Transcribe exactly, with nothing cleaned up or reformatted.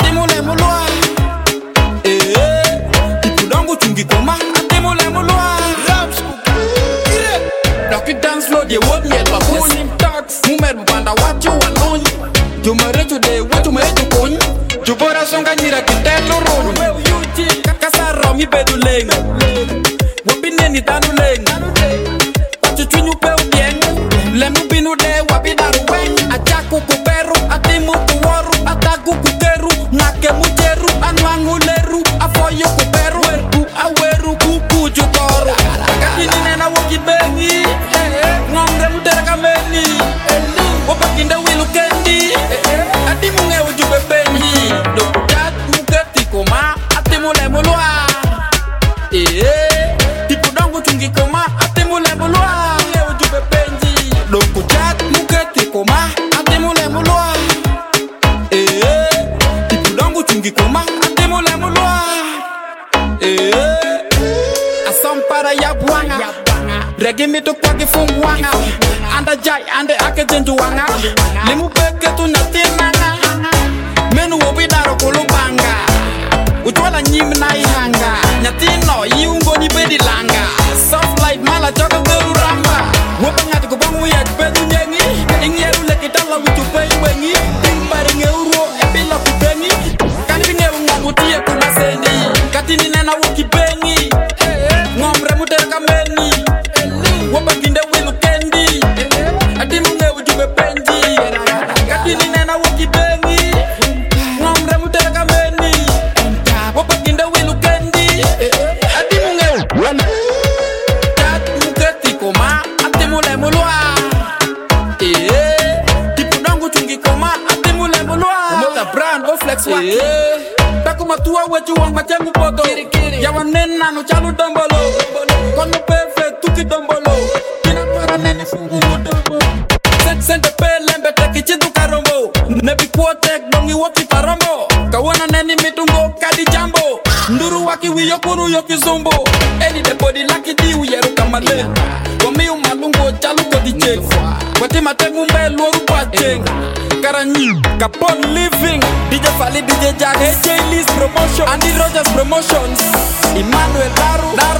atimule mulwa. Eh, tipudongo chungi koma, atimule mulwa. Lucky dance floor, they would me at my phone. Talks, mumer banda what you alone. You married today, what you married to coin. You bought a song and you're a kitelo road. Kakasaro mi beduleng. Wapineni tanuleng. Pachuchunyu pe ubieng. Lemu binu de wapidaru weng. Achaku kuperu, atimu kuwaru, ataku kuteru. Nake mujeru, anwangu leru. Afoyo kuperu, werku aweru kuku jutoru. Kakini nena wakibengi. Ngomre mudera kameni. Wapakinde wilu kendi. Atimu nge ujube benji. Dokudat muketi koma. Atimu lemulwa. Eh, tipudongo chungi koma. Atimu lemulwa. Nge ujube benji. Dokudat muketi koma. Atimu lemulwa. Eh, tipudongo chungi koma. Atimu lemulwa. Eh, asampara ya buanga. Regi mi to kwagi fungwanga. Anda jai ande ake jenju wanga. Limu peke tu natinanga. Menu wobidaro kulubanga. Utwala nyim na ihanga. Nyatino iungo ni bedi langa. Soft light mala choka beru ramba. Wopangati kubangu ya bedu nyengi. Ingyeru lekitala wichu pei wengi. Timbari ngeuro epila kubengi. Kani ngeru ngamutie kumaseni. Katini nena wukibengi. Ngomre mutere kameni. Wapakinde wilu kendi. Atimu nge ujube benji. Katini nena wukibengi. Ngomre mutere kameni. Wapakinde wilu kendi. Atimu nge Tat muketi koma. Atimu lemulwa. Eh, tipudongo chungi koma. Atimu lemulwa. Umota brand o flex waki. Takuma tuwa wechu wang machengu poto. Yawa nena no chalu dombolo. Kono pefe tuki dombolo. Kina para nene fungu motombo. Sente pe lembe teki chidu karombo. Nebi kuotek dongi woki parombo. Kawana neni mitungo kadi jambo. Nduru waki wiyokuru yoki zombo. Eni de body laki di uyeru kamale. Wami umalungo chalu kodi chek. Wati matengu mbe luoru kwa chek. Karanyi, Capone Living, D J Fali, D J Jack, A J List Promotion, Andy Rogers Promotions, Emmanuel Daru, Daru